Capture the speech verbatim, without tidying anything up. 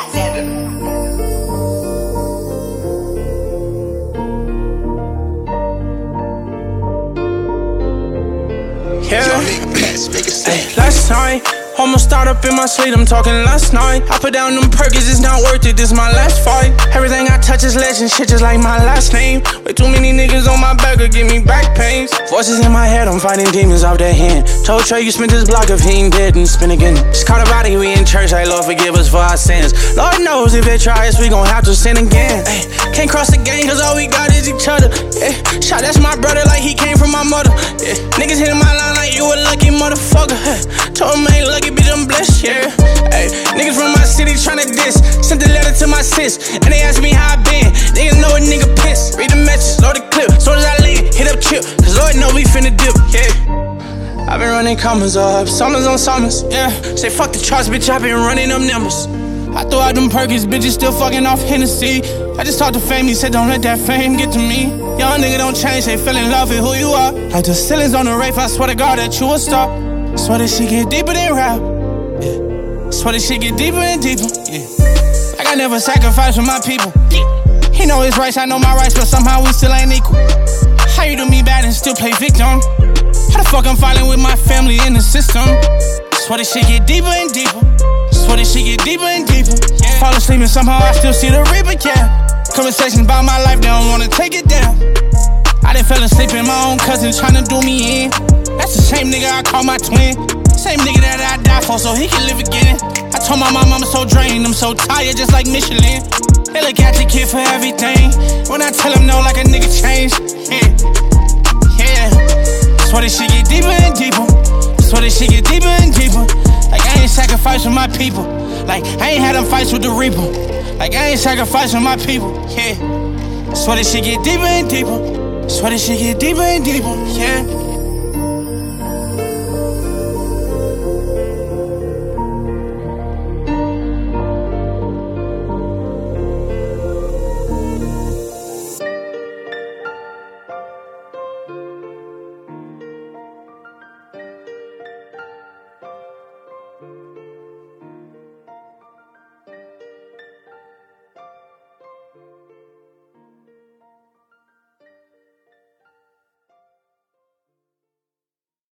Yeah. Ay, last night, almost start up in my sleep, I'm talking last night. I put down them perkins, it's not worth it, this my last fight. Everything I touch is legend, shit just like my last name. Way too many niggas on my back will give me back pains. Voices in my head, I'm fighting demons off their hand. Told Trey you spent this block if he ain't dead, and spin again. Just caught a body, we in church, like Lord forgive us for our sins. Lord knows if they try us, we gon' have to sin again. Ay, can't cross the game, cause all we got is each other. Yeah. Shot, that's my brother like he came from my mother. Yeah. Niggas hitting my line like you a lucky motherfucker. Hey. Told him I ain't lucky, bitch, I'm blessed, yeah. Ay, niggas from my city tryna diss. Sent a letter to my sis, and they asked me how I been. Niggas know a nigga pissed. Read the message, load the clip. Soon as I leave, hit up Chip, cause Lord know we finna dip, yeah. I been running commas up, summers on summers, yeah. Say fuck the charts, bitch, I been running them numbers. I threw out them perkins, bitches still fucking off Hennessy. I just talked to fame, he said don't let that fame get to me. Young nigga don't change, they fell in love with who you are. Like the ceilings on the roof, I swear to God that you a star. Swear this shit get deeper than rap, yeah. Swear this shit get deeper and deeper, yeah. Like I never sacrificed for my people. He know his rights, I know my rights, but somehow we still ain't equal. How you do me bad and still play victim? How the fuck I'm fighting with my family in the system? Swear this shit get deeper and deeper. Swear this shit get deeper and deeper, yeah. Fall asleep and somehow I still see the reaper, yeah. Conversations about my life, they don't wanna take it down. I done fell asleep in my own cousin tryna do me in. That's the same nigga I call my twin. Same nigga that I die for so he can live again. I told my mom I'm so drained, I'm so tired just like Michelin. They look at the kid for everything. When I tell him no like a nigga changed, yeah, yeah. Swear this shit get deeper and deeper. Swear this shit get deeper and deeper. Like I ain't sacrificing my people. Like I ain't had them fights with the reaper. Like I ain't sacrificing my people, yeah. Swear this shit get deeper and deeper. Swear this shit get deeper and deeper, yeah.